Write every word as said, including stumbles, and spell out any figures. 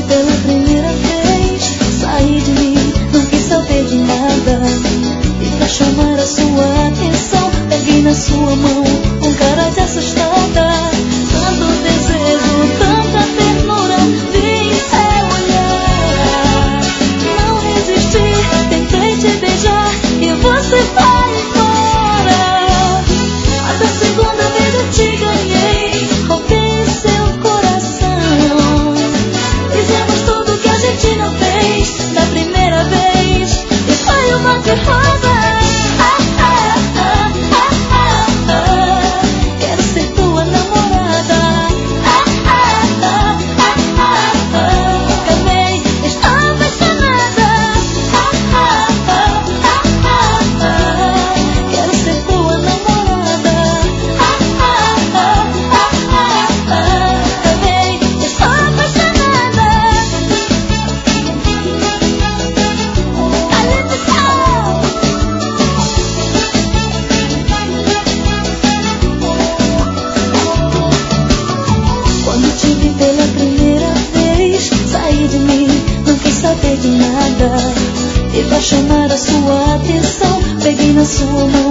pela primeira vez, saí de mim, não quis saber de nada. E pra chamar a sua atenção, peguei na sua mão com cara de assustada. Tanto desejo, tanta ternura, vi seu olhar. Não resisti, tentei te beijar e você vai embora. Mas a segunda vez eu te ganhei, roubei seu coração. Fizemos tudo que a gente não fez da primeira vez, e foi uma derrota. Ah, ah, ah, ah, ah, ah. Quero ser tua namorada. Ah, ah, ah, ah, ah, ah. Acabei, estou apaixonada. Ah, ah, ah, ah, ah, ah. Quero ser tua namorada. Ah, ah, ah, ah, ah, ah. Acabei, estou apaixonada. Olha pessoal. Quando te vi pela primeira vez, saí de mim, não quis saber de nada. E pra chamar a sua atenção, peguei na sua mão